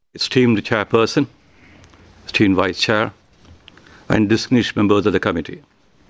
esteemed chairperson, esteemed vice chair, and distinguished members of the committee.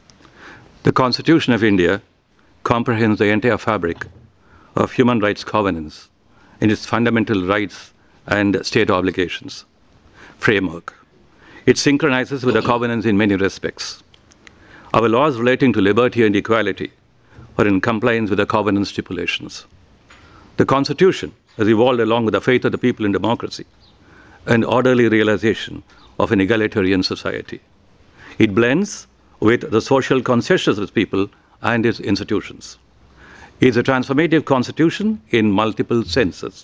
The Constitution of India comprehends the entire fabric of human rights governance in its fundamental rights and state obligations framework. It synchronizes with the covenants in many respects. Our laws relating to liberty and equality are in compliance with the covenant stipulations. The Constitution has evolved along with the faith of the people in democracy and orderly realization of an egalitarian society. It blends with the social consciousness of its people and its institutions. It is a transformative constitution in multiple senses.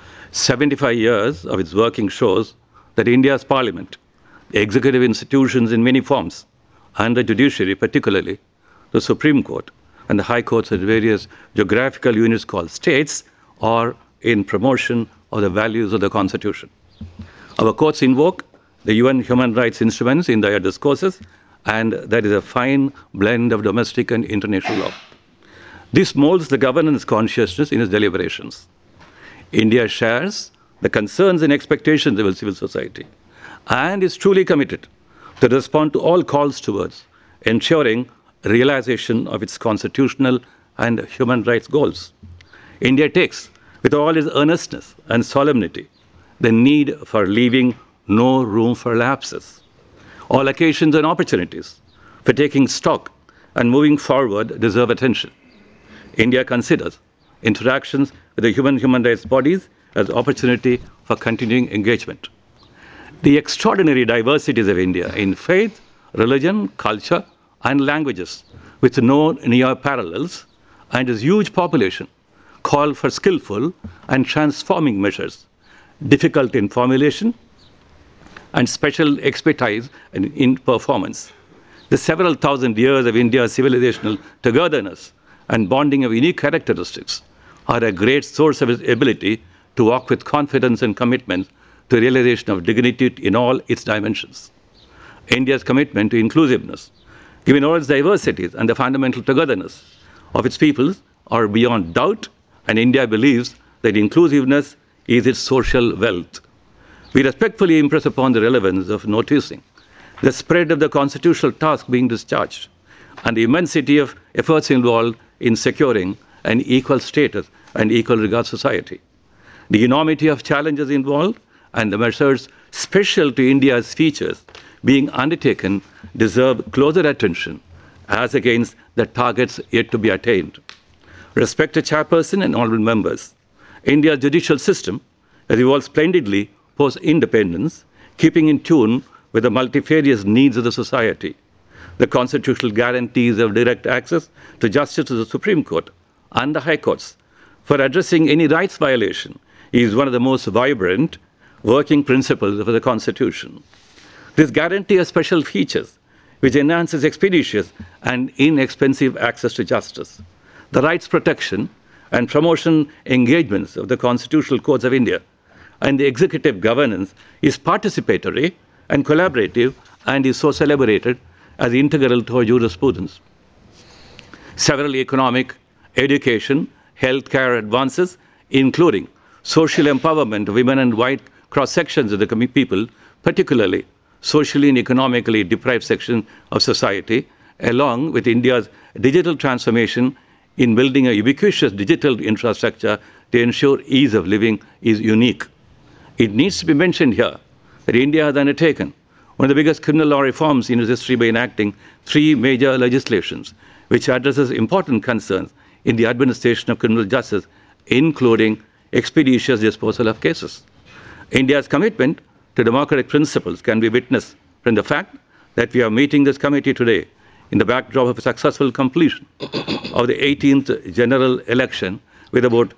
75 years of its working shows that India's parliament, the executive institutions in many forms, and the judiciary, particularly the Supreme Court and the high courts at various geographical units called states, are in promotion of the values of the Constitution. Our courts invoke the UN human rights instruments in their discourses, and that is a fine blend of domestic and international law. This molds the governance consciousness in its deliberations. India shares the concerns and expectations of civil society and is truly committed to respond to all calls towards ensuring realization of its constitutional and human rights goals. India takes, with all its earnestness and solemnity, the need for leaving no room for lapses. All occasions and opportunities for taking stock and moving forward deserve attention. India considers interactions with the human rights bodies as opportunity for continuing engagement. The extraordinary diversities of India in faith, religion, culture, and languages, with no near parallels, and its huge population, call for skillful and transforming measures, difficult in formulation, and special expertise in performance. The several thousand years of India's civilizational togetherness and bonding of unique characteristics are a great source of its ability to walk with confidence and commitment to realization of dignity in all its dimensions. India's commitment to inclusiveness, given all its diversities and the fundamental togetherness of its peoples, are beyond doubt, and India believes that inclusiveness is its social wealth. We respectfully impress upon the relevance of noticing the spread of the constitutional task being discharged and the immensity of efforts involved in securing an equal status and equal regard society. The enormity of challenges involved and the measures special to India's features being undertaken deserve closer attention as against the targets yet to be attained. Respected Chairperson and honorable members, India's judicial system has evolved splendidly post-independence, keeping in tune with the multifarious needs of the society. The constitutional guarantees of direct access to justice to the Supreme Court and the High Courts for addressing any rights violation is one of the most vibrant working principles of the Constitution. This guarantee has special features which enhances expeditious and inexpensive access to justice. The rights protection and promotion engagements of the Constitutional Courts of India and the executive governance is participatory and collaborative and is so celebrated as integral to our jurisprudence. Several economic, education, healthcare advances, including social empowerment of women and wide cross-sections of the people, particularly socially and economically deprived section of society, along with India's digital transformation in building a ubiquitous digital infrastructure to ensure ease of living is unique. It needs to be mentioned here that India has undertaken one of the biggest criminal law reforms in its history by enacting 3 major legislations, which addresses important concerns in the administration of criminal justice, including expeditious disposal of cases. India's commitment to democratic principles can be witnessed from the fact that we are meeting this committee today in the backdrop of a successful completion of the 18th general election with about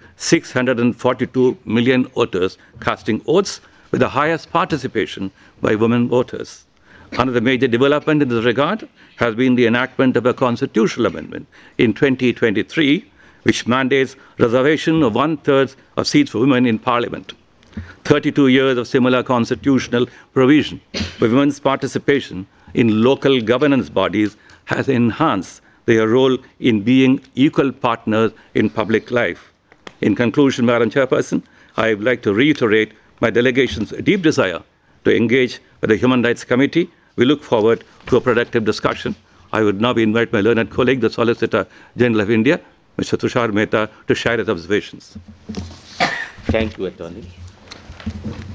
642 million voters casting votes, with the highest participation by women voters. Another major development in this regard has been the enactment of a constitutional amendment in 2023, which mandates reservation of 1/3 of seats for women in Parliament. 32 years of similar constitutional provision for women's participation in local governance bodies has enhanced their role in being equal partners in public life. In conclusion, Madam Chairperson, I would like to reiterate my delegation's deep desire to engage with the Human Rights Committee, we look forward to a productive discussion. I would now invite my learned colleague, the Solicitor General of India, Mr. Tushar Mehta, to share his observations. Thank you, Attorney.